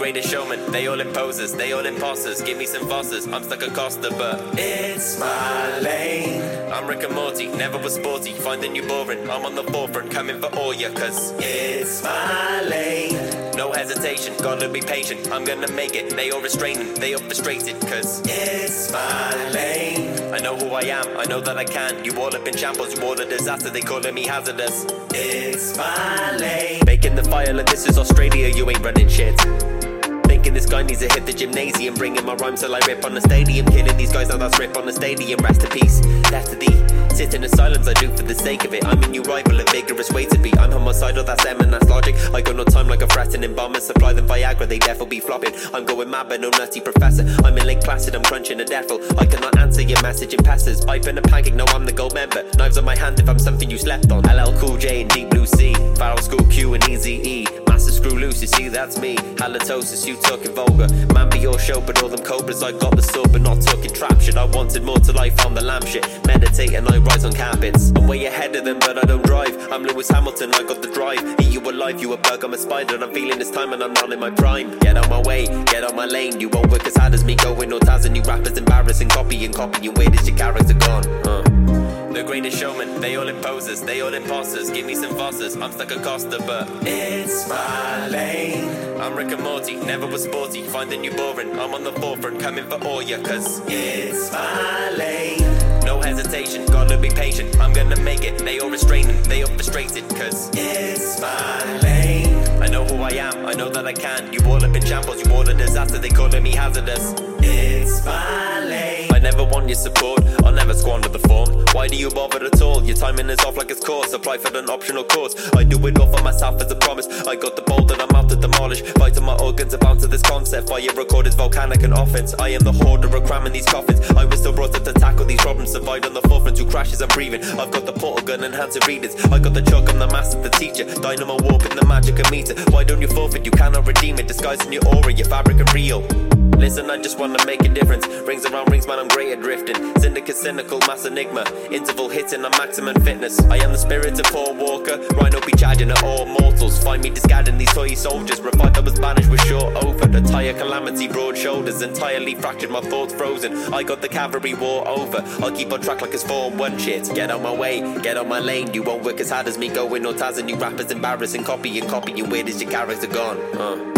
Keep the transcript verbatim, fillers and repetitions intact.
greatest showman, they all imposters, they all imposters. Give me some bosses, I'm stuck at Costa, but it's my lane. I'm Rick and Morty, never was sporty, find the new boring. I'm on the forefront, coming for all ya, cause it's my lane. No hesitation, gotta be patient, I'm gonna make it. They all restraining, they all frustrated, cause it's my lane. I know who I am, I know that I can. You all have been shambles, you all a disaster, they calling me hazardous. It's my lane. Making the fire like this is Australia, you ain't running shit. Thinking this guy needs to hit the gymnasium, bringing my rhymes till I rip on the stadium. Killing these guys, now that's rip on the stadium. Rest in peace, death to thee. Sit in the silence, I do for the sake of it. I'm a new rival, a vigorous way to be. I'm homicidal, that's M and that's logic. I got no time like a threatening bomber. Supply them Viagra, they defo be flopping. I'm going mad but no nutty professor. I'm in Lake Placid, I'm crunching a defo. I cannot answer your message in passes. Pipe in a pancake, no I'm the gold member. Knives on my hand if I'm something you slept on. L L Cool J and Deep Blue Sea. Farrell School Q and Easy E. Massive screw loose, you see that's me. Halitosis, you talking vulgar. Man be your show but all them cobras. I got the sword but not talking trap shit. I wanted more till I found the lamp shit. Meditate and I rise on carpets. I'm way ahead of them but I don't drive. I'm Lewis Hamilton, I got the drive. Eat you alive, you a bug, I'm a spider. And I'm feeling this time and I'm not in my prime. Get out my way, get out my lane. You won't work as hard as me going no ties. And you rappers embarrassing, copying, copying. Where is your character gone? Uh. The greatest showman, they all imposters, they all imposters. Give me some bosses, I'm stuck at Costa, but it's my lane. I'm Rick and Morty, never was sporty, find the new boring. I'm on the forefront, coming for all ya, cause it's my lane. No hesitation, gotta be patient, I'm gonna make it. They all restraining, they all frustrated, cause it's my lane. I know who I am, I know that I can. You all up in shambles, you all a disaster, they calling me hazardous. It's my lane. I never want your support, I'll never squander the form. Why do you bother at all? Your timing is off like it's course. Apply for an optional course. I do it all for myself as a promise. I got the bolt and I'm out to demolish. Vital my organs are bound to this concept. Fire recorded volcanic and offense. I am the hoarder of cramming these coffins. I was still brought up to tackle these problems. Survived on the forefront, two crashes I'm breathing. I've got the portal gun and hands of readers. I got the chalk, I'm the master, the teacher. Dynamo warping the magic of meter. Why don't you forfeit? You cannot redeem it. Disguising your aura, your fabric and real. Listen, I just wanna make a difference. Rings around rings, man, I'm great at drifting. Syndicate, cynical, mass enigma. Interval hitting on maximum fitness. I am the spirit of Paul Walker. Rhino be charging at all mortals. Find me discarding these toy soldiers. Revive that was banished with short over. The tire calamity, broad shoulders. Entirely fractured, my thoughts frozen. I got the cavalry war over. I'll keep on track like it's form one shit. Get out my way, get out my lane. You won't work as hard as me going no ties. And you rappers embarrassing, copying, copying. Where is your character gone? Uh.